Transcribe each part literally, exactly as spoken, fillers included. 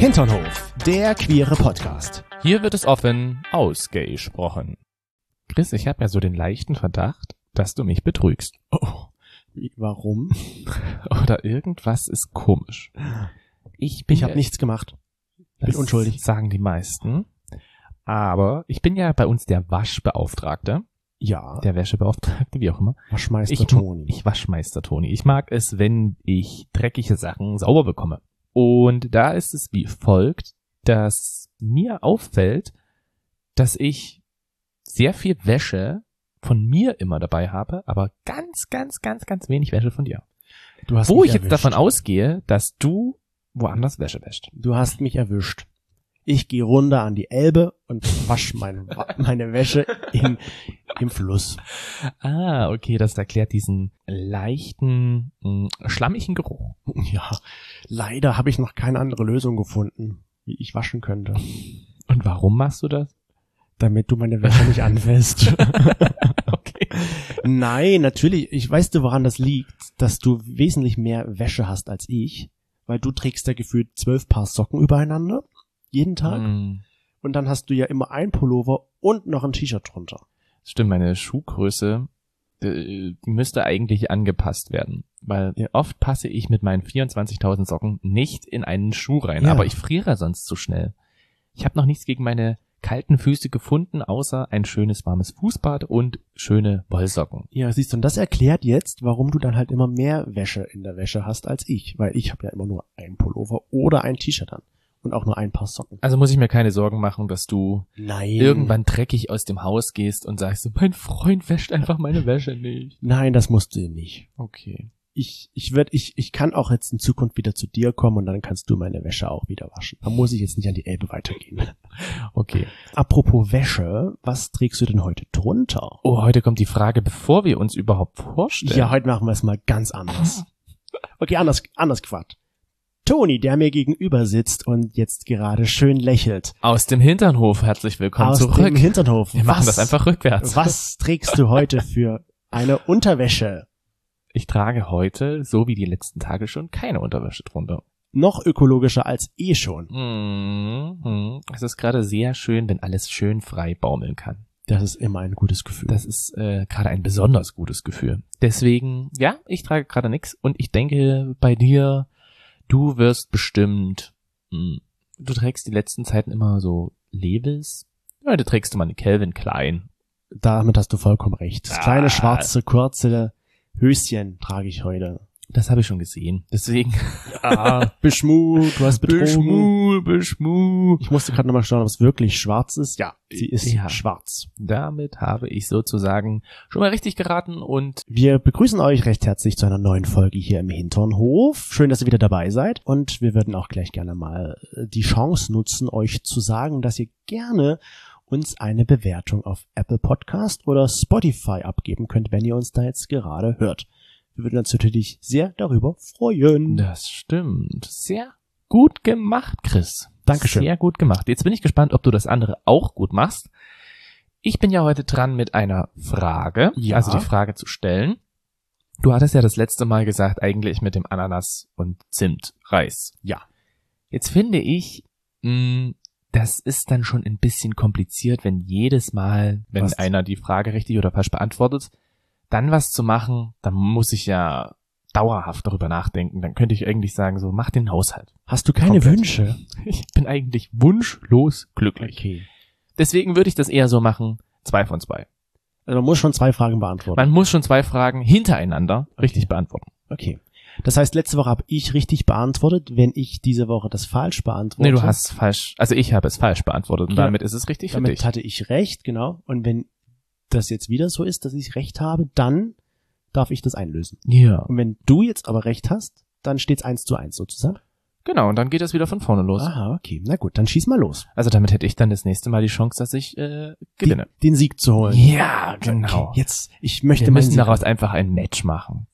Hinternhof, der queere Podcast. Hier wird es offen ausgesprochen. Chris, ich habe ja so den leichten Verdacht, dass du mich betrügst. Oh, wie, warum? Oder irgendwas ist komisch. Ich bin Ich habe ja, nichts gemacht. Bin das unschuldig. sagen die meisten. Aber ich bin ja bei uns der Waschbeauftragte, Ja, der Wäschebeauftragte, wie auch immer. Waschmeister Ich, Toni. ich Waschmeister Toni. Ich mag es, wenn ich dreckige Sachen sauber bekomme. Und da ist es wie folgt, dass mir auffällt, dass ich sehr viel Wäsche von mir immer dabei habe, aber ganz, ganz, ganz, ganz wenig Wäsche von dir. Du hast Wo mich ich jetzt erwischt. davon ausgehe, dass du woanders Wäsche wäschst. Du hast mich erwischt. Ich gehe runter an die Elbe und wasch mein, meine Wäsche in, im Fluss. Ah, okay, das erklärt diesen leichten, mh, schlammigen Geruch. Ja, leider habe ich noch keine andere Lösung gefunden, wie ich waschen könnte, Und warum machst du das? damit du meine Wäsche nicht anfasst. Okay. Nein, natürlich. Ich weiß du, woran das liegt, dass du wesentlich mehr Wäsche hast als ich, weil du trägst ja gefühlt zwölf Paar Socken übereinander, jeden Tag. Hm. Und dann hast du ja immer ein Pullover und noch ein T-Shirt drunter. Stimmt, meine Schuhgröße, äh, die müsste eigentlich angepasst werden. Weil Ja. oft passe ich mit meinen vierundzwanzigtausend Socken nicht in einen Schuh rein. Ja. Aber ich friere sonst zu schnell. Ich habe noch nichts gegen meine kalten Füße gefunden, außer ein schönes warmes Fußbad und schöne Wollsocken. Ja, siehst du, und das erklärt jetzt, warum du dann halt immer mehr Wäsche in der Wäsche hast als ich. Weil ich habe ja immer nur ein Pullover oder ein T-Shirt an. Und auch nur ein Paar Socken. Also muss ich mir keine Sorgen machen, dass du Nein. irgendwann dreckig aus dem Haus gehst und sagst, so, mein Freund wäscht einfach meine Wäsche nicht. Nein, das musst du nicht. Okay. Ich, ich werd, ich, ich kann auch jetzt in Zukunft wieder zu dir kommen und dann kannst du meine Wäsche auch wieder waschen. Da muss ich jetzt nicht an die Elbe weitergehen. Okay. Apropos Wäsche, was trägst du denn heute drunter? Oh, heute kommt die Frage, bevor wir uns überhaupt vorstellen. Ja, heute machen wir es mal ganz anders. Okay, anders, anders gefragt. Toni, der mir gegenüber sitzt und jetzt gerade schön lächelt. Aus dem Hinternhof, herzlich willkommen Aus zurück. dem Hinternhof. Wir machen das einfach rückwärts. Was trägst du heute für eine Unterwäsche? Ich trage heute, so wie die letzten Tage schon, keine Unterwäsche drunter. Noch ökologischer als eh schon. Mhm. Es ist gerade sehr schön, wenn alles schön frei baumeln kann. Das ist immer ein gutes Gefühl. Das ist äh, gerade ein besonders gutes Gefühl. Deswegen, ja, ich trage gerade nichts und ich denke bei dir, du wirst bestimmt, mh, du trägst die letzten Zeiten immer so Levi's. Heute trägst du mal eine Calvin Klein. Damit hast du vollkommen recht. Das Ah. kleine, schwarze, kurze Höschen trage ich heute. Das habe ich schon gesehen. Deswegen. Ah, Beschmu, du hast betrogen. Beschmu, Beschmu. Ich musste gerade nochmal schauen, ob es wirklich schwarz ist. Ja, sie ist Ja. schwarz. Damit habe ich sozusagen schon mal richtig geraten und Wir begrüßen euch recht herzlich zu einer neuen Folge hier im Hinternhof. Schön, dass ihr wieder dabei seid. Und wir würden auch gleich gerne mal äh, die Chance nutzen, euch zu sagen, dass ihr gerne uns eine Bewertung auf Apple Podcast oder Spotify abgeben könnt, wenn ihr uns da jetzt gerade hört. Wir würden uns natürlich sehr darüber freuen. das stimmt. Sehr gut gemacht, Chris. Dankeschön. Sehr gut gemacht. Jetzt bin ich gespannt, ob du das andere auch gut machst. Ich bin ja heute dran mit einer Frage, Ja. also die Frage zu stellen. Du hattest ja das letzte Mal gesagt, eigentlich mit dem Ananas und Zimtreis. Ja. Jetzt finde ich, mh, das ist dann schon ein bisschen kompliziert, wenn jedes Mal, wenn Was? einer die Frage richtig oder falsch beantwortet, dann was zu machen, dann muss ich ja dauerhaft darüber nachdenken. Dann könnte ich eigentlich sagen, so, mach den Haushalt. Hast du keine Komplett. Wünsche? Ich bin eigentlich wunschlos glücklich. Okay. Deswegen würde ich das eher so machen, zwei von zwei. Also man muss schon zwei Fragen beantworten. Man muss schon zwei Fragen hintereinander richtig Okay. beantworten. Okay. Das heißt, letzte Woche habe ich richtig beantwortet. Wenn ich diese Woche das falsch beantworte, Nee, du hast falsch, also ich habe es falsch beantwortet und Ja. damit ist es richtig für damit dich. hatte ich recht, genau. Und wenn das jetzt wieder so ist, dass ich recht habe, dann darf ich das einlösen. Ja, Und wenn du jetzt aber recht hast, dann steht's eins zu eins sozusagen. genau, und dann geht es wieder von vorne los. Aha, okay. Na gut, dann schieß mal los. Also damit hätte ich dann das nächste Mal die Chance, dass ich äh, gewinne. Den, den Sieg zu holen. Ja, genau. Okay, jetzt, ich möchte Wir meinen müssen Sieg daraus haben. einfach ein Match machen.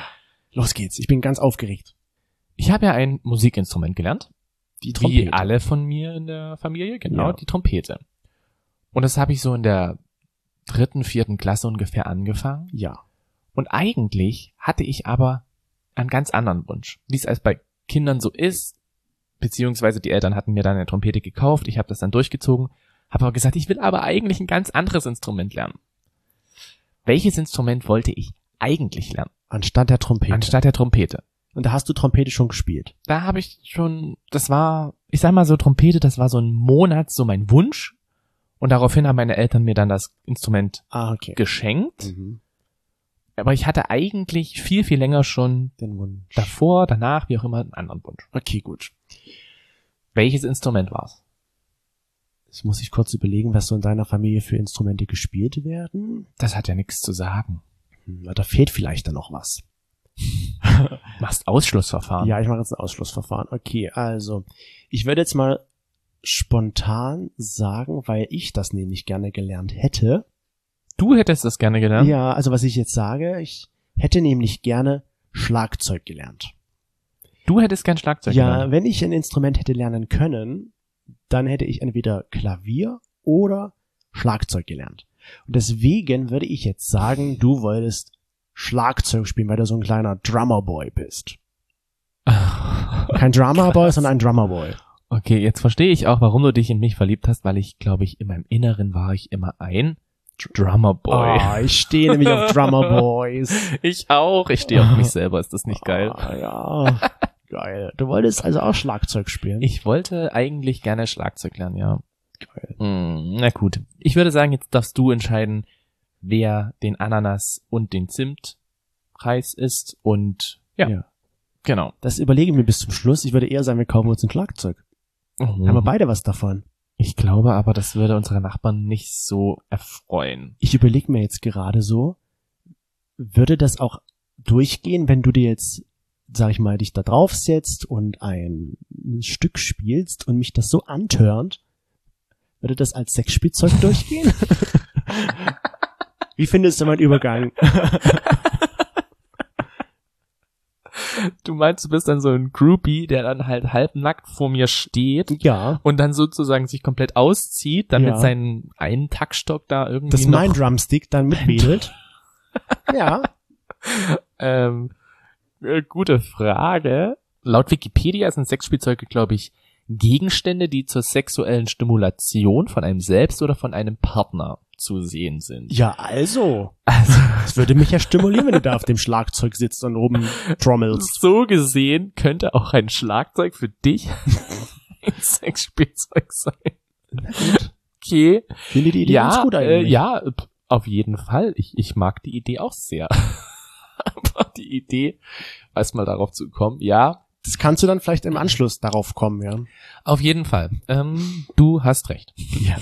Los geht's. Ich bin ganz aufgeregt. Ich habe ja ein Musikinstrument gelernt, Die wie Trompete. alle von mir in der Familie, genau, Ja. die Trompete. Und das habe ich so in der dritten, vierten Klasse ungefähr angefangen. Ja. Und eigentlich hatte ich aber einen ganz anderen Wunsch. Wie es als bei Kindern so ist, beziehungsweise die Eltern hatten mir dann eine Trompete gekauft, ich habe das dann durchgezogen, habe aber gesagt, ich will aber eigentlich ein ganz anderes Instrument lernen. Welches Instrument wollte ich eigentlich lernen? Anstatt der Trompete. Anstatt der Trompete. Und da hast du Trompete schon gespielt? Da habe ich schon, das war, ich sag mal so Trompete, das war so ein Monat so mein Wunsch. Und daraufhin haben meine Eltern mir dann das Instrument ah, okay. geschenkt. Mhm. Aber ich hatte eigentlich viel, viel länger schon den Wunsch. Davor, danach, wie auch immer, einen anderen Wunsch. Okay, gut. Welches Instrument war's? Jetzt muss ich kurz überlegen, was so in deiner Familie für Instrumente gespielt werden. Das hat ja nichts zu sagen. Hm, da fehlt vielleicht dann noch was. Machst Ausschlussverfahren? Ja, ich mache jetzt ein Ausschlussverfahren. Okay, also ich würde jetzt mal spontan sagen, weil ich das nämlich gerne gelernt hätte. Du hättest das gerne gelernt? Ja, also was ich jetzt sage, ich hätte nämlich gerne Schlagzeug gelernt. Du hättest gern Schlagzeug ja, gelernt? Ja, wenn ich ein Instrument hätte lernen können, dann hätte ich entweder Klavier oder Schlagzeug gelernt. Und deswegen würde ich jetzt sagen, du wolltest Schlagzeug spielen, weil du so ein kleiner Drummerboy bist. Kein Drummerboy, sondern ein Drummerboy. Okay, jetzt verstehe ich auch, warum du dich in mich verliebt hast, weil ich, glaube ich, in meinem Inneren war ich immer ein Drummerboy. Ah, ich stehe nämlich auf Drummerboys. Ich auch. Ich stehe auf mich selber. Ist das nicht geil? Ah, ja, geil. Du wolltest also auch Schlagzeug spielen? Ich wollte eigentlich gerne Schlagzeug lernen, ja. Geil. Mm, na gut. Ich würde sagen, jetzt darfst du entscheiden, wer den Ananas und den Zimtreis isst und ja, ja. Genau. Das überlege ich mir bis zum Schluss. Ich würde eher sagen, wir kaufen uns ein Schlagzeug. Mhm. Haben wir beide was davon? Ich glaube aber, das würde unsere Nachbarn nicht so erfreuen. Ich überlege mir jetzt gerade so, würde das auch durchgehen, wenn du dir jetzt, sag ich mal, dich da draufsetzt und ein Stück spielst und mich das so antörnt, würde das als Sexspielzeug durchgehen? Wie findest du meinen Übergang? Du meinst, du bist dann so ein Groupie, der dann halt halbnackt vor mir steht. Ja. Und dann sozusagen sich komplett auszieht, dann ja. mit seinem einen Taktstock da irgendwie das noch... mein Drumstick dann mitwedelt. Ja. Ähm, äh, gute Frage. Laut Wikipedia sind Sexspielzeuge, glaube ich, Gegenstände, die zur sexuellen Stimulation von einem selbst oder von einem Partner zu sehen sind. Ja, also. Also, das würde mich ja stimulieren, wenn du da auf dem Schlagzeug sitzt und rumtrommelst. So gesehen könnte auch ein Schlagzeug für dich ein Sexspielzeug sein. Na gut. Okay. Finde die Idee ja, ganz gut eigentlich. Äh, ja, auf jeden Fall. Ich, ich mag die Idee auch sehr. Aber die Idee, erstmal darauf zu kommen, ja. Das kannst du dann vielleicht im Anschluss darauf kommen, ja. Auf jeden Fall. Ähm, du hast recht. Ja.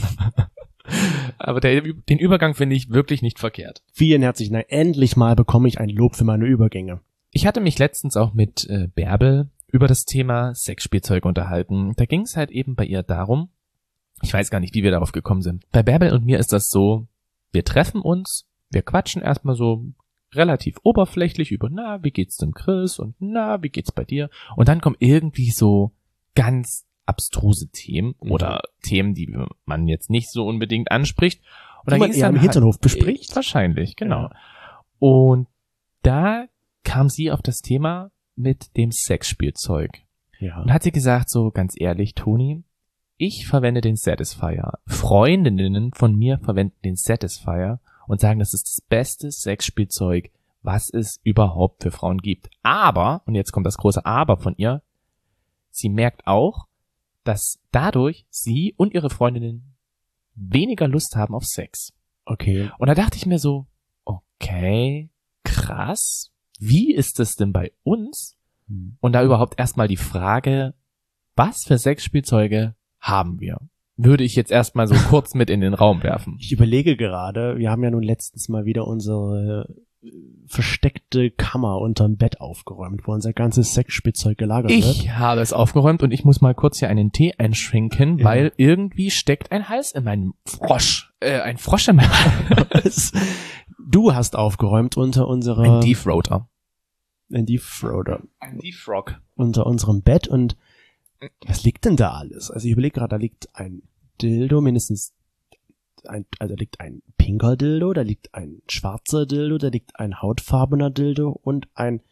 Aber der, den Übergang finde ich wirklich nicht verkehrt. Vielen herzlichen Dank. Endlich mal bekomme ich ein Lob für meine Übergänge. Ich hatte mich letztens auch mit äh, Bärbel über das Thema Sexspielzeug unterhalten. Da ging es halt eben bei ihr darum, ich weiß gar nicht, wie wir darauf gekommen sind. Bei Bärbel und mir ist das so, wir treffen uns, wir quatschen erstmal so relativ oberflächlich über, na, wie geht's denn Chris und na, wie geht's bei dir? Und dann kommen irgendwie so ganz abstruse Themen mhm. oder Themen, die man jetzt nicht so unbedingt anspricht. Und die man eher im Hinterhof bespricht? Äh, wahrscheinlich, genau. Ja. Und da kam sie auf das Thema mit dem Sexspielzeug. Ja. Und hat sie gesagt, so ganz ehrlich, Toni, ich verwende den Satisfier. Freundinnen von mir verwenden den Satisfier und sagen, das ist das beste Sexspielzeug, was es überhaupt für Frauen gibt. Aber, und jetzt kommt das große Aber von ihr, sie merkt auch, dass dadurch sie und ihre Freundinnen weniger Lust haben auf Sex. Okay. Und da dachte ich mir so, okay, krass, wie ist es denn bei uns? Hm. Und da überhaupt erstmal die Frage, was für Sexspielzeuge haben wir? Würde ich jetzt erstmal so kurz mit in den Raum werfen. Ich überlege gerade, wir haben ja nun letztens mal wieder unsere versteckte Kammer unterm Bett aufgeräumt, wo unser ganzes Sexspielzeug gelagert ich wird. Ich habe es aufgeräumt und ich muss mal kurz hier einen Tee einschwenken, ja. weil irgendwie steckt ein Hals in meinem Frosch. Äh, ein Frosch in meinem Hals. Du hast aufgeräumt unter unserer... Ein Defroater. Ein Defroater. Ein Defrog. Unter unserem Bett und was liegt denn da alles? Also ich überlege gerade, da liegt ein Dildo, mindestens ein, also da liegt ein pinker Dildo, da liegt ein schwarzer Dildo, da liegt ein hautfarbener Dildo und ein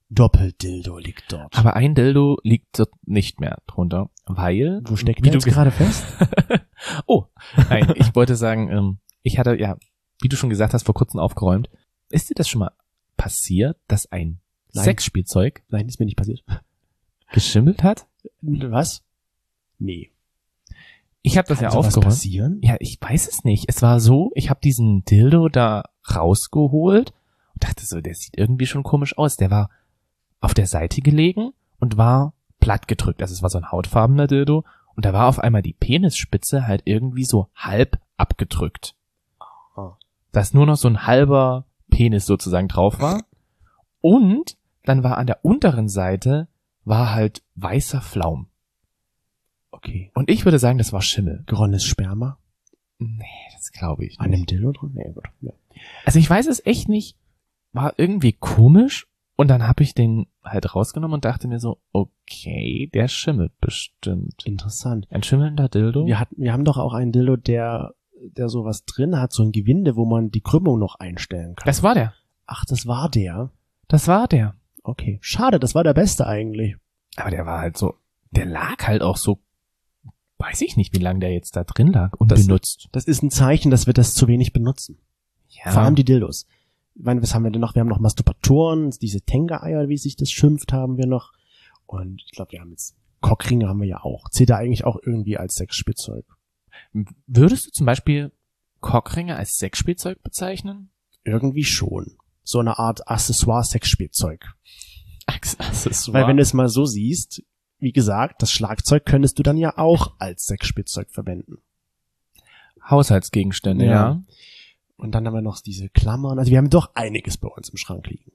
Doppeldildo liegt dort. Aber ein Dildo liegt dort nicht mehr drunter, weil... Wo steckt wie der du jetzt gerade fest? Oh, nein, ich wollte sagen, ähm, ich hatte, ja, wie du schon gesagt hast, vor kurzem aufgeräumt. Ist dir das schon mal passiert, dass ein Nein. Sexspielzeug Nein, ist mir nicht passiert. geschimmelt hat? Was? Nee. Ich habe das Kann ja sowas aufgeräumt. passieren? Ja, ich weiß es nicht. Es war so, ich habe diesen Dildo da rausgeholt und dachte so, der sieht irgendwie schon komisch aus. Der war auf der Seite gelegen und war platt gedrückt. Also es war so ein hautfarbener Dildo und da war auf einmal die Penisspitze halt irgendwie so halb abgedrückt. Oh. Dass nur noch so ein halber Penis sozusagen drauf war. Und dann war an der unteren Seite war halt weißer Flaum. Okay. Und ich würde sagen, das war Schimmel. Geronnenes Sperma? Nee, das glaube ich An nicht. dem Dildo drin? Nee, gut. Ja. Also ich weiß es echt nicht. War irgendwie komisch. Und dann habe ich den halt rausgenommen und dachte mir so, okay, der schimmelt bestimmt. Interessant. Ein schimmelnder Dildo? Wir hatten, wir haben doch auch einen Dildo, der, der sowas drin hat, so ein Gewinde, wo man die Krümmung noch einstellen kann. Das war der. Ach, das war der. Das war der. Okay. Schade, das war der beste eigentlich. Aber der war halt so, der lag halt auch so, weiß ich nicht, wie lange der jetzt da drin lag und Das- benutzt. Das ist ein Zeichen, dass wir das zu wenig benutzen. Ja. Vor allem die Dildos. Ich meine, was haben wir denn noch? Wir haben noch Masturbatoren, diese Tenga-Eier, wie sich das schimpft, haben wir noch. Und ich glaube, wir haben jetzt Cockringe haben wir ja auch. Zählt da eigentlich auch irgendwie als Sexspielzeug? Würdest du zum Beispiel Cockringe als Sexspielzeug bezeichnen? Irgendwie schon. So eine Art Accessoire-Sexspielzeug. Accessoire. Weil wenn du es mal so siehst, wie gesagt, das Schlagzeug könntest du dann ja auch als Sexspielzeug verwenden. Haushaltsgegenstände, Ja. ja. Und dann haben wir noch diese Klammern. Also wir haben doch einiges bei uns im Schrank liegen.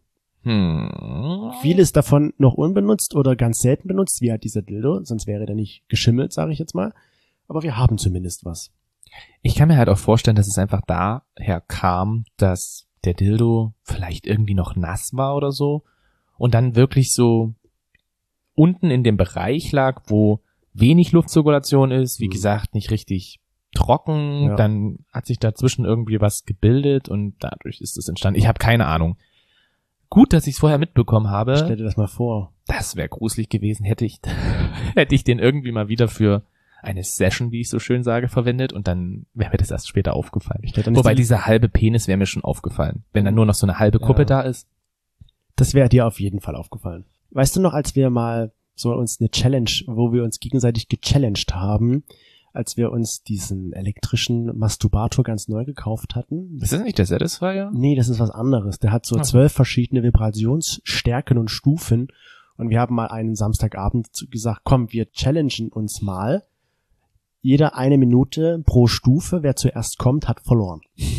Hm. Vieles davon noch unbenutzt oder ganz selten benutzt, wie halt dieser Dildo. Sonst wäre der nicht geschimmelt, sage ich jetzt mal. Aber wir haben zumindest was. Ich kann mir halt auch vorstellen, dass es einfach daher kam, dass der Dildo vielleicht irgendwie noch nass war oder so und dann wirklich so unten in dem Bereich lag, wo wenig Luftzirkulation ist, wie Mhm. gesagt, nicht richtig trocken, Ja. dann hat sich dazwischen irgendwie was gebildet und dadurch ist es entstanden. Ich habe keine Ahnung. Gut, dass ich es vorher mitbekommen habe. Stell dir das mal vor. Das wäre gruselig gewesen, hätte ich, hätte ich den irgendwie mal wieder für eine Session, wie ich so schön sage, verwendet und dann wäre mir das erst später aufgefallen. Ich glaub, dann ist Wobei die- dieser halbe Penis wäre mir schon aufgefallen. Wenn dann nur noch so eine halbe Kuppe Ja. da ist. Das wäre dir auf jeden Fall aufgefallen. Weißt du noch, als wir mal so uns eine Challenge, wo wir uns gegenseitig gechallenged haben, als wir uns diesen elektrischen Masturbator ganz neu gekauft hatten? Ist das nicht der Satisfier? Nee, das ist was anderes. Der hat so Ach so. zwölf verschiedene Vibrationsstärken und Stufen. Und wir haben mal einen Samstagabend zu- gesagt, komm, wir challengen uns mal. Jeder eine Minute pro Stufe. Wer zuerst kommt, hat verloren.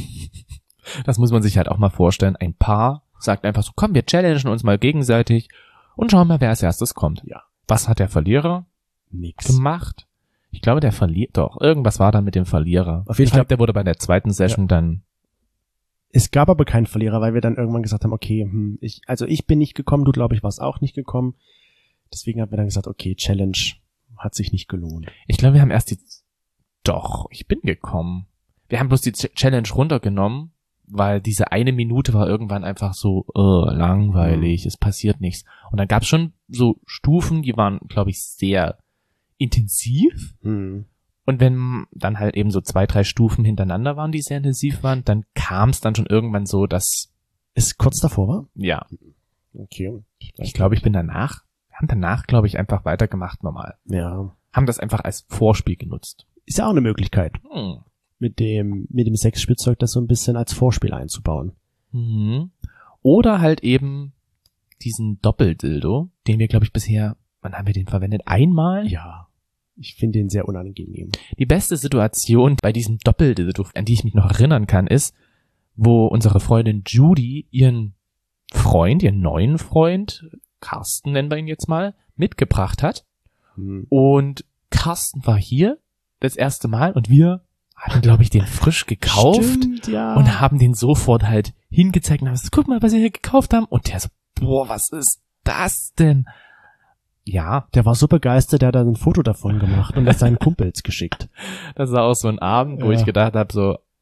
Das muss man sich halt auch mal vorstellen. Ein Paar sagt einfach so, komm, wir challengen uns mal gegenseitig und schauen mal, wer als erstes kommt. Ja. Was hat der Verlierer Nix. gemacht? Ich glaube, der verliert doch. Irgendwas war dann mit dem Verlierer. Auf jeden ich Fall- glaube, der wurde bei der zweiten Session dann. Es gab aber keinen Verlierer, weil wir dann irgendwann gesagt haben, okay, hm, ich, also ich bin nicht gekommen, du glaube ich warst auch nicht gekommen. Deswegen haben wir dann gesagt, okay, Challenge hat sich nicht gelohnt. Ich glaube, wir haben erst die. Doch, ich bin gekommen. Wir haben bloß die Ch- Challenge runtergenommen, weil diese eine Minute war irgendwann einfach so äh, langweilig, es passiert nichts. Und dann gab es schon so Stufen, die waren, glaube ich, sehr intensiv. Hm. Und wenn dann halt eben so zwei, drei Stufen hintereinander waren, die sehr intensiv waren, dann kam es dann schon irgendwann so, dass, Ist kurz davor war? ja, Okay. ich glaube, ich bin danach, wir haben danach, glaube ich, einfach weitergemacht normal. Ja. Haben das einfach als Vorspiel genutzt. Ist ja auch eine Möglichkeit, Hm. mit dem, mit dem Sexspielzeug das so ein bisschen als Vorspiel einzubauen. Mhm. Oder halt eben diesen Doppeldildo, den wir, glaube ich, bisher, wann haben wir den verwendet? Einmal? Ja. Ich finde den sehr unangenehm. Die beste Situation bei diesem Doppeldildo, an die ich mich noch erinnern kann, ist, wo unsere Freundin Judy ihren Freund, ihren neuen Freund, Carsten nennen wir ihn jetzt mal, mitgebracht hat. Hm. Und Carsten war hier das erste Mal und wir hatten, glaube ich, den frisch gekauft. Stimmt, ja. Und haben den sofort halt hingezeigt und haben gesagt, guck mal, was wir hier gekauft haben. Und der so, boah, was ist das denn? Ja, Der war so begeistert, der hat dann ein Foto davon gemacht und das seinen Kumpels geschickt. das war auch so ein Abend, wo Ja. ich gedacht habe, so,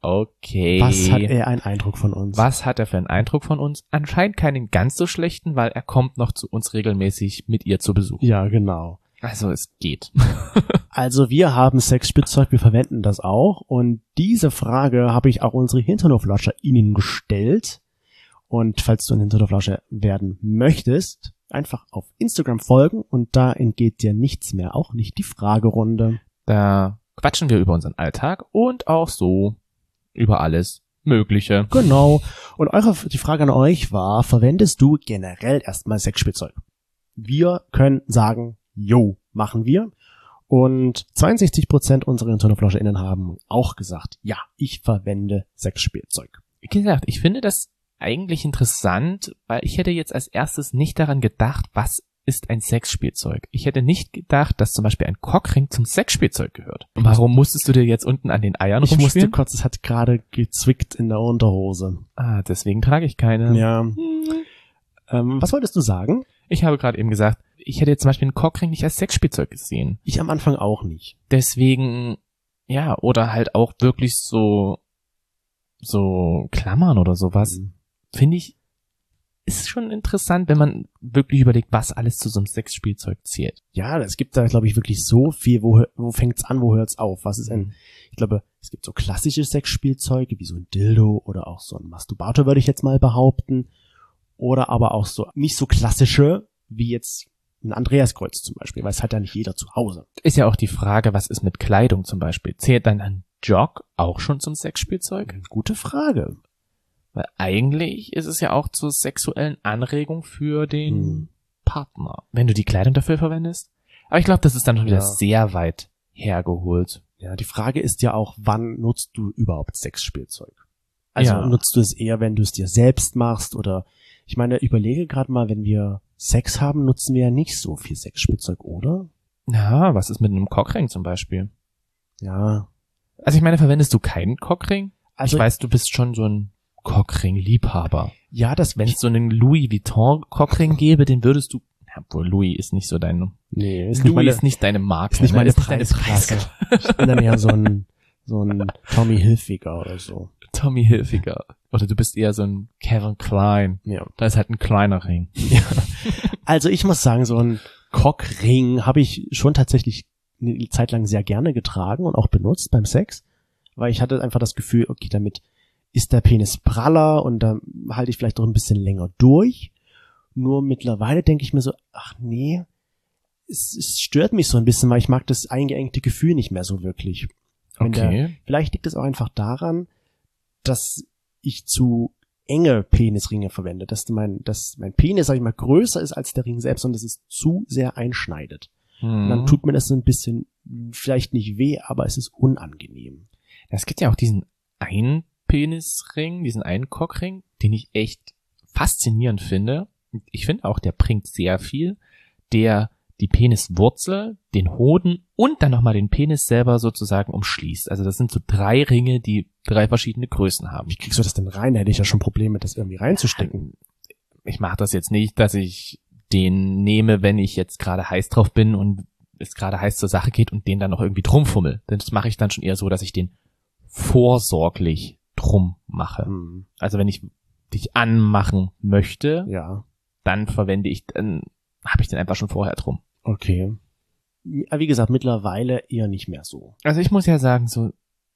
Okay. Was hat er einen Eindruck von uns? Was hat er für einen Eindruck von uns? Anscheinend keinen ganz so schlechten, weil er kommt noch zu uns regelmäßig mit ihr zu Besuch. Ja, genau. Also es geht. Also wir haben Sexspielzeug, wir verwenden das auch. Und diese Frage habe ich auch unsere Hinternhoflauscher Ihnen gestellt. Und falls du ein Hinternhoflauscher werden möchtest, einfach auf Instagram folgen und da entgeht dir nichts mehr, auch nicht die Fragerunde. Da quatschen wir über unseren Alltag und auch so über alles Mögliche. Genau. Und eure, die Frage an euch war, verwendest du generell erstmal Sexspielzeug? Wir können sagen, jo, machen wir. Und zweiundsechzig Prozent unserer HinternhoflauscherInnen haben auch gesagt, ja, ich verwende Sexspielzeug. Wie gesagt, ich finde das eigentlich interessant, weil ich hätte jetzt als erstes nicht daran gedacht, was ist ein Sexspielzeug. Ich hätte nicht gedacht, dass zum Beispiel ein Cockring zum Sexspielzeug gehört. Und warum musstest du dir jetzt unten an den Eiern Ich rumspielen? musste kurz, es hat gerade gezwickt in der Unterhose. Ah, deswegen trage ich keine. Ja. Hm. Ähm, was wolltest du sagen? Ich habe gerade eben gesagt, ich hätte jetzt zum Beispiel einen Cockring nicht als Sexspielzeug gesehen. Ich am Anfang auch nicht. Deswegen, ja, oder halt auch wirklich so, so Klammern oder sowas. Mhm. Finde ich, ist schon interessant, wenn man wirklich überlegt, was alles zu so einem Sexspielzeug zählt. Ja, es gibt da, glaube ich, wirklich so viel, wo, wo fängt's an, wo hört's auf? Was ist ein, ich glaube, es gibt so klassische Sexspielzeuge, wie so ein Dildo oder auch so ein Masturbator, würde ich jetzt mal behaupten. Oder aber auch so, nicht so klassische, wie jetzt ein Andreaskreuz zum Beispiel, weil es hat ja nicht jeder zu Hause. Ist ja auch die Frage, was ist mit Kleidung zum Beispiel? Zählt dann ein Jog auch schon zum Sexspielzeug? Gute Frage. Weil eigentlich ist es ja auch zur sexuellen Anregung für den Hm. Partner, wenn du die Kleidung dafür verwendest. Aber ich glaube, das ist dann schon wieder Ja. sehr weit hergeholt. Ja, die Frage ist ja auch, wann nutzt du überhaupt Sexspielzeug? Also Ja. nutzt du es eher, wenn du es dir selbst machst oder, ich meine, überlege gerade mal, wenn wir Sex haben, nutzen wir ja nicht so viel Sexspielzeug, oder? Ja, was ist mit einem Cockring zum Beispiel? Ja. Also ich meine, verwendest du keinen Cockring? Also, Ich weiß, du bist schon so ein Cockring-Liebhaber. ja, das, Wenn es so einen Louis Vuitton-Cockring gäbe, den würdest du, obwohl Louis ist nicht so dein, nee, ist Louis nicht meine, ist nicht deine Marke. ist nicht ne? meine Ist nicht deine Preisklasse. Preisklasse. Ich bin dann eher so ein, so ein Tommy Hilfiger oder so. Tommy Hilfiger. Oder du bist eher so ein Calvin Klein. Ja. Da ist halt ein kleiner Ring. Also ich muss sagen, so ein Cockring habe ich schon tatsächlich eine Zeit lang sehr gerne getragen und auch benutzt beim Sex, weil ich hatte einfach das Gefühl, okay, damit ist der Penis praller und dann halte ich vielleicht auch ein bisschen länger durch. Nur mittlerweile denke ich mir so, ach nee, es, es stört mich so ein bisschen, weil ich mag das eingeengte Gefühl nicht mehr so wirklich. Wenn der, Okay. vielleicht liegt es auch einfach daran, dass ich zu enge Penisringe verwende, dass mein, dass mein Penis, sag ich mal, größer ist als der Ring selbst und dass es zu sehr einschneidet. Und dann Hm. tut mir das so ein bisschen, vielleicht nicht weh, aber es ist unangenehm. Es gibt ja auch diesen einen Penisring, diesen einen Cockring, den ich echt faszinierend finde. Ich finde auch, der bringt sehr viel. Der die Peniswurzel, den Hoden und dann nochmal den Penis selber sozusagen umschließt. Also das sind so drei Ringe, die drei verschiedene Größen haben. Wie kriegst du das denn rein? Da hätte ich ja schon Probleme, das irgendwie reinzustecken. Ich mache das jetzt nicht, dass ich den nehme, wenn ich jetzt gerade heiß drauf bin und es gerade heiß zur Sache geht und den dann noch irgendwie drum fummel. Das mache ich dann schon eher so, dass ich den vorsorglich drum mache. Hm, Also wenn ich dich anmachen möchte, ja, dann verwende ich, dann habe ich den einfach schon vorher drum. okay. Aber wie gesagt, mittlerweile eher nicht mehr so. Also ich muss ja sagen, so,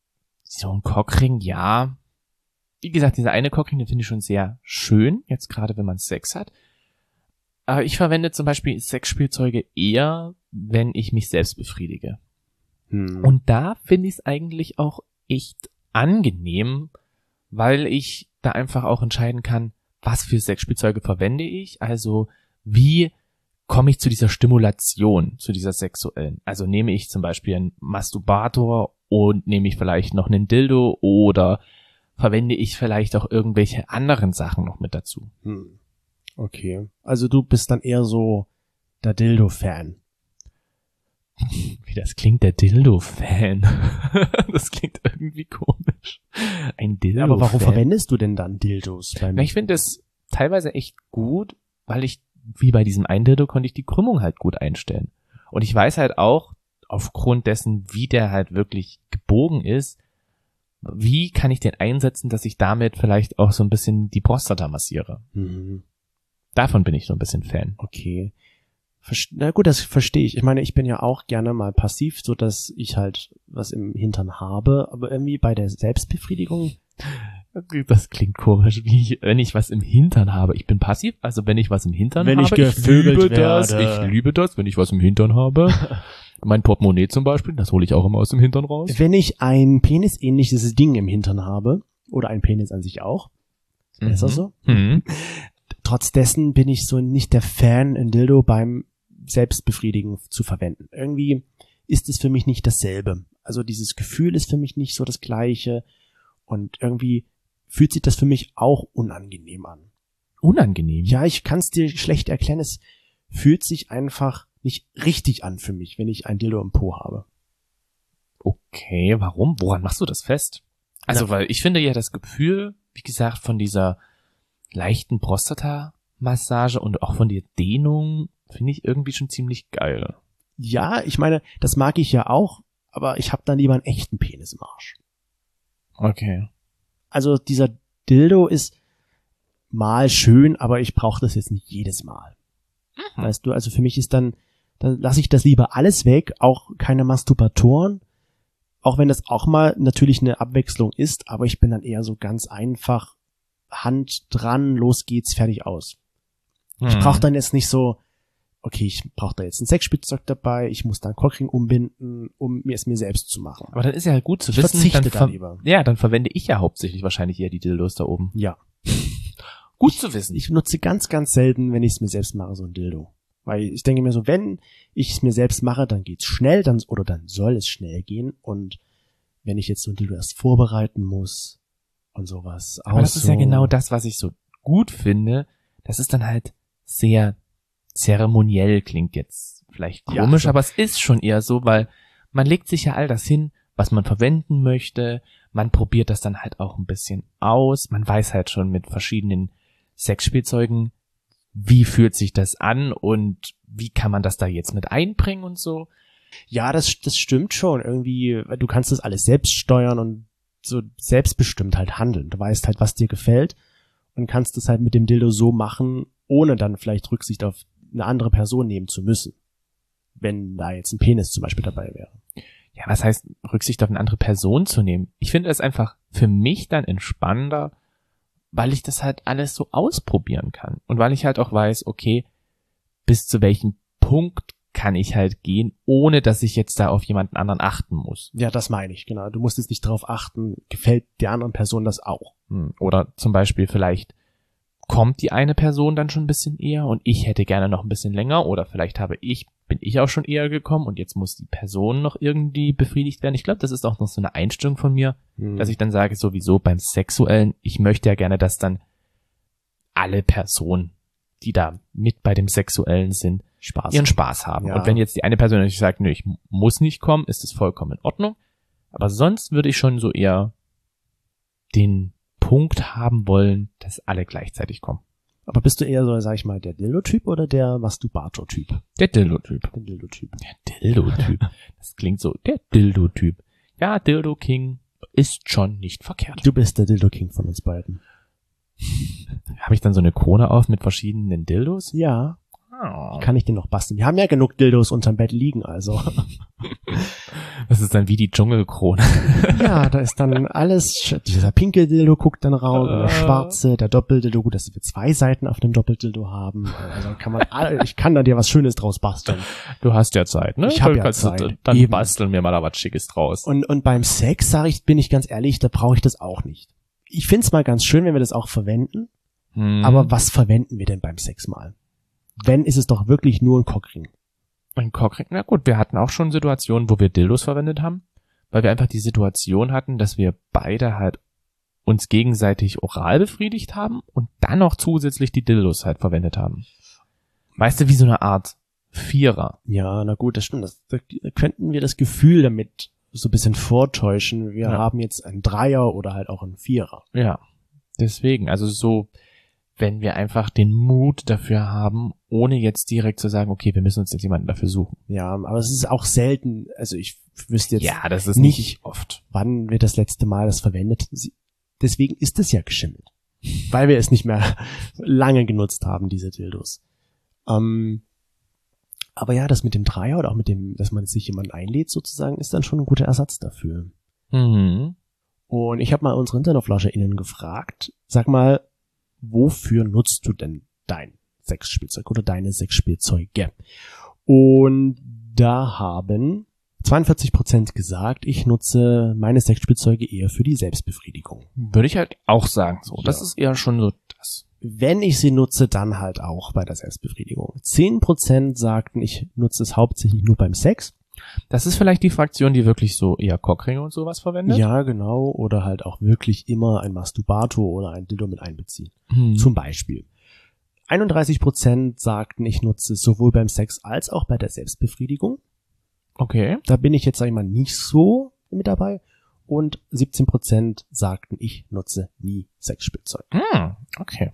so ein Cockring, ja. Wie gesagt, dieser eine Cockring, den finde ich schon sehr schön, jetzt gerade wenn man Sex hat. Aber ich verwende zum Beispiel Sexspielzeuge eher, wenn ich mich selbst befriedige. Hm. Und da finde ich es eigentlich auch echt angenehm, weil ich da einfach auch entscheiden kann, was für Sexspielzeuge verwende ich, also wie komme ich zu dieser Stimulation, zu dieser sexuellen. Also nehme ich zum Beispiel einen Masturbator und nehme ich vielleicht noch einen Dildo oder verwende ich vielleicht auch irgendwelche anderen Sachen noch mit dazu. Hm. Okay. Also du bist dann eher so der Dildo-Fan. Wie das klingt, der Dildo-Fan. Das klingt irgendwie komisch. Ein Dildo-Fan. Aber warum verwendest du denn dann Dildos beim Na, ich finde es teilweise echt gut, weil ich, wie bei diesem einen Dildo, konnte ich die Krümmung halt gut einstellen. Und ich weiß halt auch, aufgrund dessen, wie der halt wirklich gebogen ist, wie kann ich den einsetzen, dass ich damit vielleicht auch so ein bisschen die Prostata massiere? Mhm. Davon bin ich so ein bisschen Fan. Okay. Verst- Na gut, das verstehe ich. Ich meine, ich bin ja auch gerne mal passiv, so dass ich halt was im Hintern habe, aber irgendwie bei der Selbstbefriedigung. Das klingt komisch, wie ich, wenn ich was im Hintern habe. Ich bin passiv, also wenn ich was im Hintern Wenn ich habe, gevögelt liebe das, werde. ich liebe das, wenn ich was im Hintern habe. Mein Portemonnaie zum Beispiel, das hole ich auch immer aus dem Hintern raus. Wenn ich ein penisähnliches Ding im Hintern habe, oder ein Penis an sich auch, Mhm. ist das so? Mhm. Trotz dessen bin ich so nicht der Fan, ein Dildo beim Selbstbefriedigen zu verwenden. Irgendwie ist es für mich nicht dasselbe. Also dieses Gefühl ist für mich nicht so das gleiche und irgendwie fühlt sich das für mich auch unangenehm an. Unangenehm? Ja, ich kann es dir schlecht erklären. Es fühlt sich einfach nicht richtig an für mich, wenn ich ein Dildo im Po habe. Okay, warum? Woran machst du das fest? Also, Na. weil ich finde ja das Gefühl, wie gesagt, von dieser leichten Prostata-Massage und auch von der Dehnung finde ich irgendwie schon ziemlich geil. Ja, ich meine, das mag ich ja auch, aber ich habe dann lieber einen echten Penis im Arsch. Okay. Also dieser Dildo ist mal schön, aber ich brauche das jetzt nicht jedes Mal. Mhm. Weißt du, also für mich ist dann, dann lasse ich das lieber alles weg, auch keine Masturbatoren, auch wenn das auch mal natürlich eine Abwechslung ist, aber ich bin dann eher so ganz einfach, Hand dran, los geht's, fertig aus. Ich Mhm. brauche dann jetzt nicht so, okay, ich brauche da jetzt ein Sexspielzeug dabei, ich muss da einen Cockring umbinden, um mir es mir selbst zu machen. Aber dann ist ja halt gut zu Ich wissen, verzichte dann da ver- lieber. Ja, dann verwende ich ja hauptsächlich wahrscheinlich eher die Dildos da oben. Ja. Gut zu wissen. Ich nutze ganz, ganz selten, wenn ich es mir selbst mache, so ein Dildo. Weil ich denke mir so, wenn ich es mir selbst mache, dann geht's schnell, dann oder dann soll es schnell gehen. Und wenn ich jetzt so ein Dildo erst vorbereiten muss und sowas. Aber das ist so, ja genau das, was ich so gut finde. Das ist dann halt sehr zeremoniell, klingt jetzt vielleicht Ja, komisch, so. aber es ist schon eher so, weil man legt sich ja all das hin, was man verwenden möchte. Man probiert das dann halt auch ein bisschen aus. Man weiß halt schon mit verschiedenen Sexspielzeugen, wie fühlt sich das an und wie kann man das da jetzt mit einbringen und so. Ja, das, das stimmt schon. Irgendwie, du kannst das alles selbst steuern und so selbstbestimmt halt handeln. Du weißt halt, was dir gefällt und kannst es halt mit dem Dildo so machen, ohne dann vielleicht Rücksicht auf eine andere Person nehmen zu müssen. Wenn da jetzt ein Penis zum Beispiel dabei wäre. Ja, was heißt, Rücksicht auf eine andere Person zu nehmen? Ich finde es einfach für mich dann entspannender, weil ich das halt alles so ausprobieren kann. Und weil ich halt auch weiß, okay, bis zu welchem Punkt kann ich halt gehen, ohne dass ich jetzt da auf jemanden anderen achten muss. Ja, das meine ich, genau. Du musst jetzt nicht darauf achten, gefällt der anderen Person das auch. Hm, Oder zum Beispiel vielleicht kommt die eine Person dann schon ein bisschen eher und ich hätte gerne noch ein bisschen länger oder vielleicht habe ich, bin ich auch schon eher gekommen und jetzt muss die Person noch irgendwie befriedigt werden. Ich glaube, das ist auch noch so eine Einstellung von mir, Hm. dass ich dann sage, sowieso beim Sexuellen, ich möchte ja gerne, dass dann alle Personen, die da mit bei dem Sexuellen sind, Spaß. ihren Spaß haben. Ja. Und wenn jetzt die eine Person nicht sagt, nö, ich muss nicht kommen, ist es vollkommen in Ordnung. Aber sonst würde ich schon so eher den Punkt haben wollen, dass alle gleichzeitig kommen. Aber bist du eher so, sag ich mal, der Dildo-Typ oder der Masturbator-Typ? Der Dildo-Typ. Der Dildo-Typ. Der Dildo-Typ. Das klingt so, der Dildo-Typ. Ja, Dildo King ist schon nicht verkehrt. Du bist der Dildo-King von uns beiden. Habe ich dann so eine Krone auf mit verschiedenen Dildos? Ja. Oh. Kann ich den noch basteln? Wir haben ja genug Dildos unterm Bett liegen, also. Das ist dann wie die Dschungelkrone. Ja, da ist dann alles, dieser pinke Dildo guckt dann raus, und der Äh. schwarze, der Doppeldildo, gut, dass wir zwei Seiten auf dem Doppeldildo haben. Also kann man, alle- ich kann da dir was Schönes draus basteln. Du hast ja Zeit, ne? Ich hab Dann ja kannst du- Zeit. Dann Eben. basteln wir mal da was Schickes draus. Und, und beim Sex, sage ich, bin ich ganz ehrlich, da brauche ich das auch nicht. Ich find's mal ganz schön, wenn wir das auch verwenden, Hm. aber was verwenden wir denn beim Sex mal? Wenn, ist es doch wirklich nur ein Cockring. Ein Cockring, na gut, wir hatten auch schon Situationen, wo wir Dildos verwendet haben, weil wir einfach die Situation hatten, dass wir beide halt uns gegenseitig oral befriedigt haben und dann noch zusätzlich die Dildos halt verwendet haben. Weißt du, wie so eine Art Vierer. Ja, na gut, das stimmt. Das, da könnten wir das Gefühl damit so ein bisschen vortäuschen. Wir Ja. haben jetzt einen Dreier oder halt auch einen Vierer. Ja, deswegen, also so wenn wir einfach den Mut dafür haben, ohne jetzt direkt zu sagen, okay, wir müssen uns jetzt jemanden dafür suchen. Ja, aber es ist auch selten, also ich wüsste jetzt Ja, das ist nicht, nicht oft. wann wir das letzte Mal das verwendet. Sie- Deswegen ist es ja geschimmelt. Weil wir es nicht mehr lange genutzt haben, diese Dildos. Ähm, aber ja, das mit dem Dreier oder auch mit dem, dass man sich jemanden einlädt sozusagen, ist dann schon ein guter Ersatz dafür. Mhm. Und ich habe mal unsere InternetflascherInnen gefragt, sag mal, wofür nutzt du denn dein Sexspielzeug oder deine Sexspielzeuge? Und da haben zweiundvierzig Prozent gesagt, ich nutze meine Sexspielzeuge eher für die Selbstbefriedigung. Würde ich halt auch sagen, so. Das Ja. ist eher schon so das. Wenn ich sie nutze, dann halt auch bei der Selbstbefriedigung. zehn Prozent sagten, ich nutze es hauptsächlich nur beim Sex. Das ist vielleicht die Fraktion, die wirklich so eher Cockringe und sowas verwendet. Ja, genau. Oder halt auch wirklich immer ein Masturbator oder ein Dildo mit einbeziehen. Hm. Zum Beispiel. einunddreißig Prozent sagten, ich nutze es sowohl beim Sex als auch bei der Selbstbefriedigung. Okay. Da bin ich jetzt, sag ich mal, nicht so mit dabei. Und siebzehn Prozent sagten, ich nutze nie Sexspielzeug. Hm. Okay.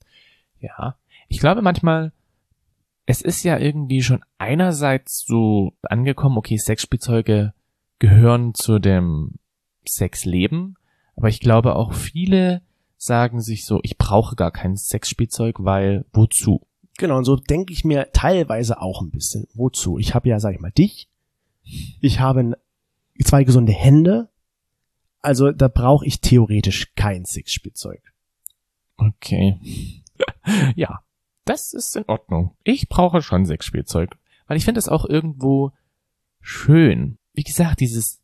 Ja. Ich glaube manchmal, es ist ja irgendwie schon einerseits so angekommen, okay, Sexspielzeuge gehören zu dem Sexleben, aber ich glaube auch viele sagen sich so, ich brauche gar kein Sexspielzeug, weil wozu? Genau, und so denke ich mir teilweise auch ein bisschen. Wozu? Ich habe ja, sag ich mal, dich. Ich habe zwei gesunde Hände. Also da brauche ich theoretisch kein Sexspielzeug. Okay. Ja, das ist in Ordnung. Ich brauche schon Sexspielzeug, weil ich finde es auch irgendwo schön. Wie gesagt, dieses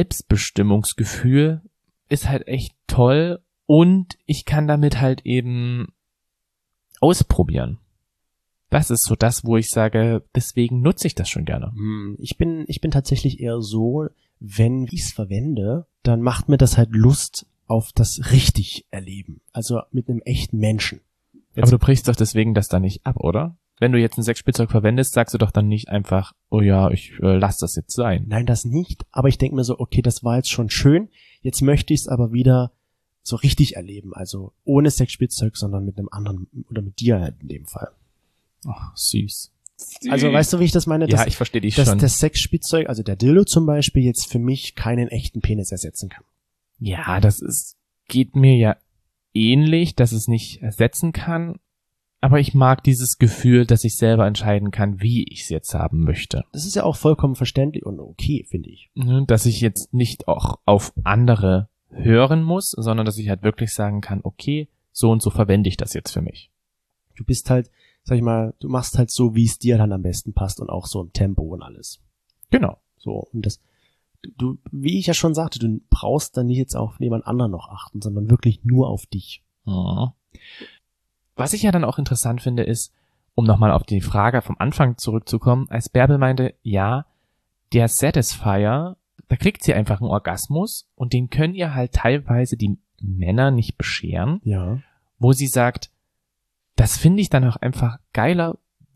Selbstbestimmungsgefühl ist halt echt toll und ich kann damit halt eben ausprobieren. Das ist so das, wo ich sage, deswegen nutze ich das schon gerne. Hm, Ich bin, ich bin tatsächlich eher so, wenn ich es verwende, dann macht mir das halt Lust auf das richtig Erleben. Also mit einem echten Menschen. Jetzt- Aber du brichst doch deswegen das dann nicht ab, oder? Wenn du jetzt ein Sexspielzeug verwendest, sagst du doch dann nicht einfach, oh ja, ich äh, lass das jetzt sein. Nein, das nicht. Aber ich denke mir so, okay, das war jetzt schon schön. Jetzt möchte ich es aber wieder so richtig erleben. Also ohne Sexspielzeug, sondern mit einem anderen oder mit dir halt in dem Fall. Ach, süß. Also weißt du, wie ich das meine? Ja, Dass, ich verstehe dich dass schon. das Sexspielzeug, also der Dildo zum Beispiel, jetzt für mich keinen echten Penis ersetzen kann. Ja, das ist, geht mir ja ähnlich, dass es nicht ersetzen kann. Aber ich mag dieses Gefühl, dass ich selber entscheiden kann, wie ich es jetzt haben möchte. Das ist ja auch vollkommen verständlich und okay, finde ich. Ne, dass ich jetzt nicht auch auf andere hören muss, sondern dass ich halt wirklich sagen kann, okay, so und so verwende ich das jetzt für mich. Du bist halt, sag ich mal, du machst halt so, wie es dir dann am besten passt und auch so im Tempo und alles. Genau. So, und das, du, wie ich ja schon sagte, du brauchst dann nicht jetzt auf jemand anderen noch achten, sondern wirklich nur auf dich. Ja. Was ich ja dann auch interessant finde, ist, um nochmal auf die Frage vom Anfang zurückzukommen, als Bärbel meinte, ja, der Satisfier, da kriegt sie einfach einen Orgasmus und den können ihr halt teilweise die Männer nicht bescheren, Ja. wo sie sagt, das finde ich dann auch einfach geiler,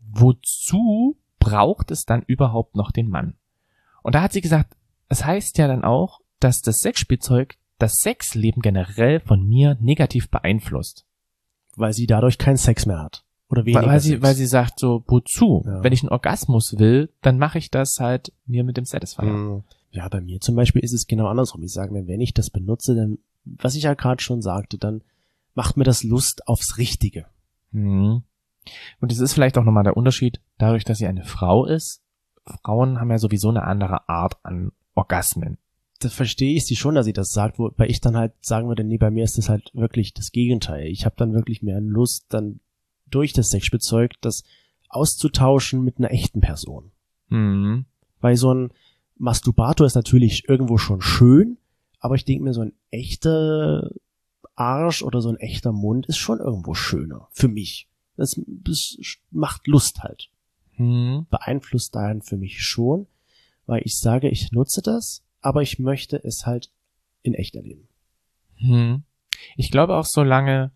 wozu braucht es dann überhaupt noch den Mann? Und da hat sie gesagt, es heißt ja dann auch, dass das Sexspielzeug das Sexleben generell von mir negativ beeinflusst. Weil sie dadurch keinen Sex mehr hat. Oder weniger Weil, weil sie, Sex. weil sie sagt so, wozu? Ja. Wenn ich einen Orgasmus will, dann mache ich das halt mir mit dem Satisfier. Mm, Ja, bei mir zum Beispiel ist es genau andersrum. Ich sage mir, wenn ich das benutze, dann, was ich ja gerade schon sagte, dann macht mir das Lust aufs Richtige. Mhm. Und es ist vielleicht auch nochmal der Unterschied, dadurch, dass sie eine Frau ist. Frauen haben ja sowieso eine andere Art an Orgasmen. Das verstehe ich sie schon, dass sie das sagt, wobei ich dann halt sagen würde, nee, bei mir ist das halt wirklich das Gegenteil. Ich habe dann wirklich mehr Lust, dann durch das Sexspielzeug das auszutauschen mit einer echten Person. Mhm. Weil so ein Masturbator ist natürlich irgendwo schon schön, aber ich denke mir, so ein echter Arsch oder so ein echter Mund ist schon irgendwo schöner. Für mich. Das, das macht Lust halt. Mhm. Beeinflusst dahin für mich schon, weil ich sage, ich nutze das, aber ich möchte es halt in echt erleben. Mhm. Ich glaube auch, solange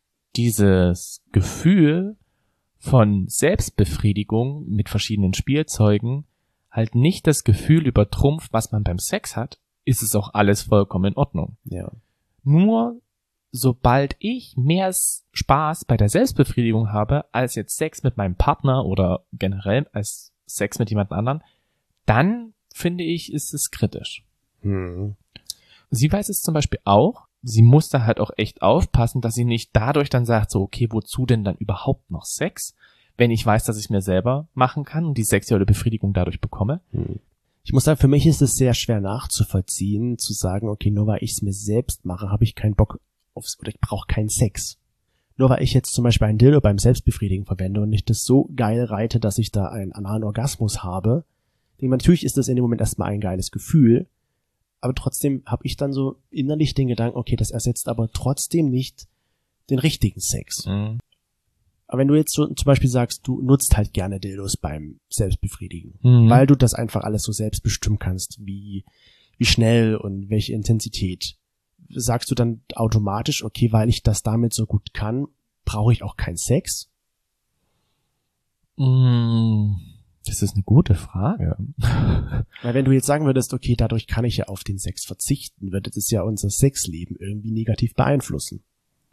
dieses Gefühl von Selbstbefriedigung mit verschiedenen Spielzeugen halt nicht das Gefühl übertrumpft, was man beim Sex hat, ist es auch alles vollkommen in Ordnung. Ja. Nur sobald ich mehr Spaß bei der Selbstbefriedigung habe, als jetzt Sex mit meinem Partner oder generell als Sex mit jemand anderen, dann finde ich, ist es kritisch. Hm. Sie weiß es zum Beispiel auch, sie muss da halt auch echt aufpassen, dass sie nicht dadurch dann sagt, so okay, wozu denn dann überhaupt noch Sex, wenn ich weiß, dass ich mir selber machen kann und die sexuelle Befriedigung dadurch bekomme. Hm. Ich muss sagen, für mich ist es sehr schwer nachzuvollziehen, zu sagen, okay, nur weil ich es mir selbst mache, habe ich keinen Bock aufs, oder ich brauche keinen Sex. Nur weil ich jetzt zum Beispiel ein Dildo beim Selbstbefriedigen verwende und ich das so geil reite, dass ich da einen analen Orgasmus habe, denke, natürlich ist das in dem Moment erstmal ein geiles Gefühl, aber trotzdem habe ich dann so innerlich den Gedanken, okay, das ersetzt aber trotzdem nicht den richtigen Sex. Mhm. Aber wenn du jetzt so zum Beispiel sagst, du nutzt halt gerne Dildos beim Selbstbefriedigen, Mhm. weil du das einfach alles so selbst bestimmen kannst, wie, wie schnell und welche Intensität, sagst du dann automatisch, okay, weil ich das damit so gut kann, brauche ich auch keinen Sex? Das ist eine gute Frage. Weil wenn du jetzt sagen würdest, okay, dadurch kann ich ja auf den Sex verzichten, würde das ja unser Sexleben irgendwie negativ beeinflussen.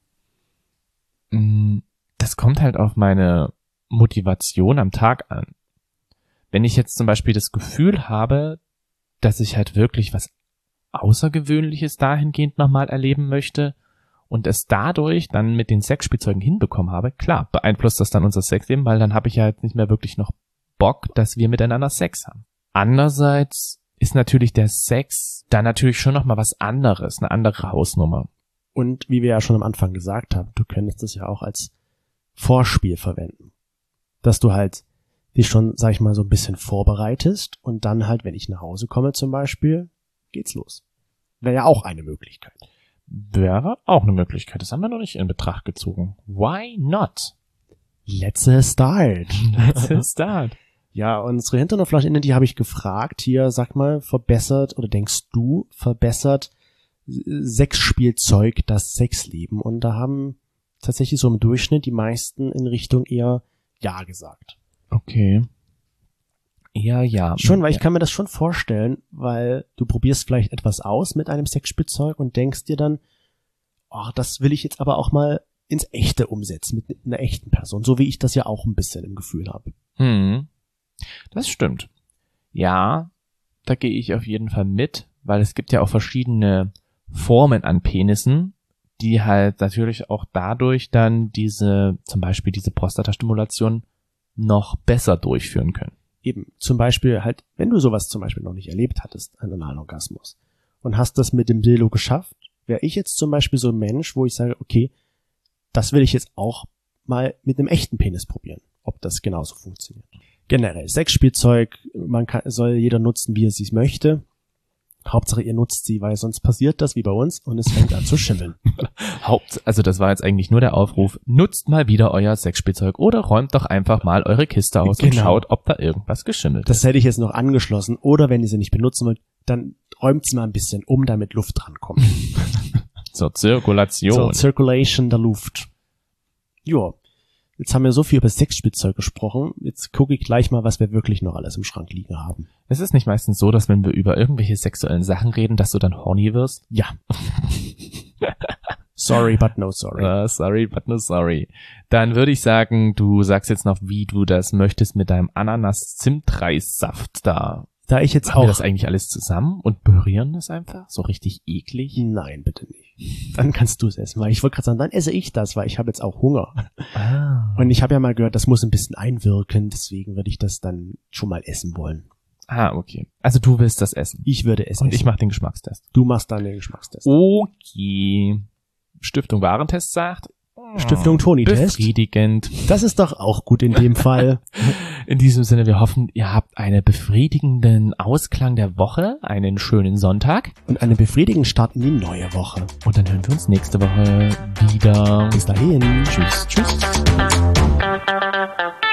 Das kommt halt auf meine Motivation am Tag an. Wenn ich jetzt zum Beispiel das Gefühl habe, dass ich halt wirklich was Außergewöhnliches dahingehend nochmal erleben möchte und es dadurch dann mit den Sexspielzeugen hinbekommen habe, klar, beeinflusst das dann unser Sexleben, weil dann habe ich ja jetzt nicht mehr wirklich noch Bock, dass wir miteinander Sex haben. Andererseits ist natürlich der Sex dann natürlich schon nochmal was anderes, eine andere Hausnummer. Und wie wir ja schon am Anfang gesagt haben, du könntest das ja auch als Vorspiel verwenden. Dass du halt dich schon, sag ich mal, so ein bisschen vorbereitest und dann halt, wenn ich nach Hause komme zum Beispiel, geht's los. Wäre ja auch eine Möglichkeit. Wäre auch eine Möglichkeit. Das haben wir noch nicht in Betracht gezogen. Why not? Let's start. Let's start. Ja, unsere Hinternoflaschen, die habe ich gefragt, hier, sag mal, verbessert, oder denkst du, verbessert Sexspielzeug das Sexleben? Und da haben tatsächlich so im Durchschnitt die meisten in Richtung eher Ja gesagt. Okay. Ja, ja. Schon, weil ja. ich kann mir das schon vorstellen, weil du probierst vielleicht etwas aus mit einem Sexspielzeug und denkst dir dann, oh, das will ich jetzt aber auch mal ins Echte umsetzen, mit einer echten Person, so wie ich das ja auch ein bisschen im Gefühl habe. Hm. Das stimmt. Ja, da gehe ich auf jeden Fall mit, weil es gibt ja auch verschiedene Formen an Penissen, die halt natürlich auch dadurch dann diese, zum Beispiel diese Prostatastimulation noch besser durchführen können. Eben, zum Beispiel halt, wenn du sowas zum Beispiel noch nicht erlebt hattest, einen analen Orgasmus, und hast das mit dem Dildo geschafft, wäre ich jetzt zum Beispiel so ein Mensch, wo ich sage, okay, das will ich jetzt auch mal mit einem echten Penis probieren, ob das genauso funktioniert. Generell, Sexspielzeug, man kann, soll jeder nutzen, wie er es möchte. Hauptsache ihr nutzt sie, weil sonst passiert das wie bei uns und es fängt an zu schimmeln. Haupt, also das war jetzt eigentlich nur der Aufruf, nutzt mal wieder euer Sexspielzeug oder räumt doch einfach mal eure Kiste aus Genau. und schaut, ob da irgendwas geschimmelt Das ist. hätte ich jetzt noch angeschlossen. Oder wenn ihr sie nicht benutzen wollt, dann räumt sie mal ein bisschen um, damit Luft drankommt. Zur Zirkulation. So, Circulation der Luft. Jo, jetzt haben wir so viel über Sexspielzeug gesprochen. Jetzt gucke ich gleich mal, was wir wirklich noch alles im Schrank liegen haben. Es ist nicht meistens so, dass wenn wir über irgendwelche sexuellen Sachen reden, dass du dann horny wirst? Ja. Sorry, but no sorry. Uh, sorry, but no sorry. Dann würde ich sagen, du sagst jetzt noch, wie du das möchtest mit deinem Ananas-Zimtreissaft da. Da ich jetzt Haben wir auch... das eigentlich alles zusammen und berühren das einfach? So richtig eklig? Nein, bitte nicht. Dann kannst du es essen, weil ich wollte gerade sagen, dann esse ich das, weil ich habe jetzt auch Hunger. Ah. Und ich habe ja mal gehört, das muss ein bisschen einwirken, deswegen würde ich das dann schon mal essen wollen. Ah, okay. Also du willst das essen. Ich würde es Und essen. ich mache den Geschmackstest. Du machst dann den Geschmackstest. Okay. Stiftung Warentest sagt, Stiftung Toni-Test. befriedigend. Das ist doch auch gut in dem Fall. In diesem Sinne, wir hoffen, ihr habt einen befriedigenden Ausklang der Woche, einen schönen Sonntag. Und einen befriedigenden Start in die neue Woche. Und dann hören wir uns nächste Woche wieder. Bis dahin. Tschüss. Tschüss.